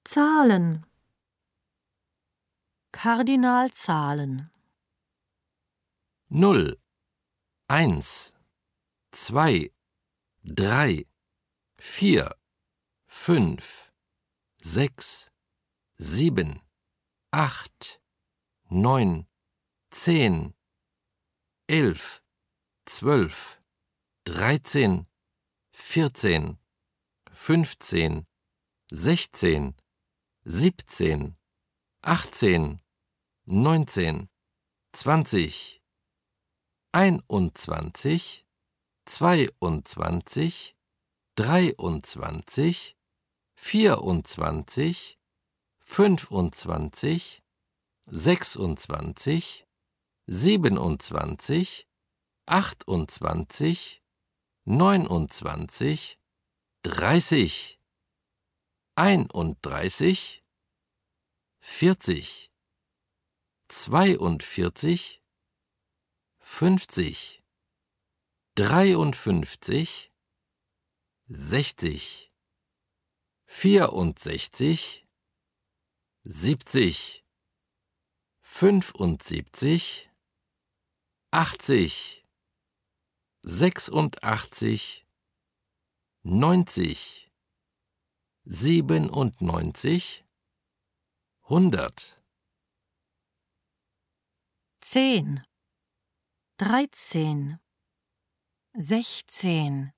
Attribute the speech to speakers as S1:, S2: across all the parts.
S1: Zahlen. Kardinalzahlen.
S2: 0, 1, 2, 3, 4, 5, 6, 7, 8, 9, 10, 11, 12, 13, 14, 15, 16, 17, 18, 19, 20, 21, 22, 23, 24, 25, 26, 27, 28, 29, 30, 31, 40, 42, 50, 53, 60, 64, 70, 75, 80, 86, 90, 97, 100.
S1: 10, 13, 16,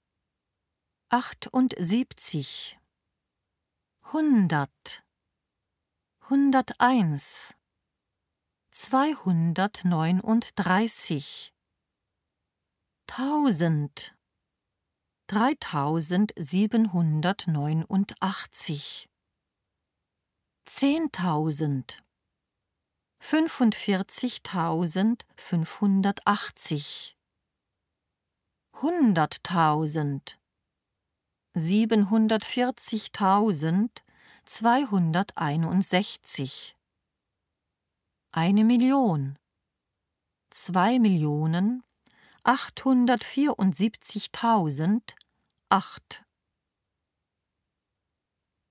S1: 78, 100, 101, 239, 1000, 3789, 10.000, 45.580, 100.000, 740.261, 1.000.000, 2.874.008,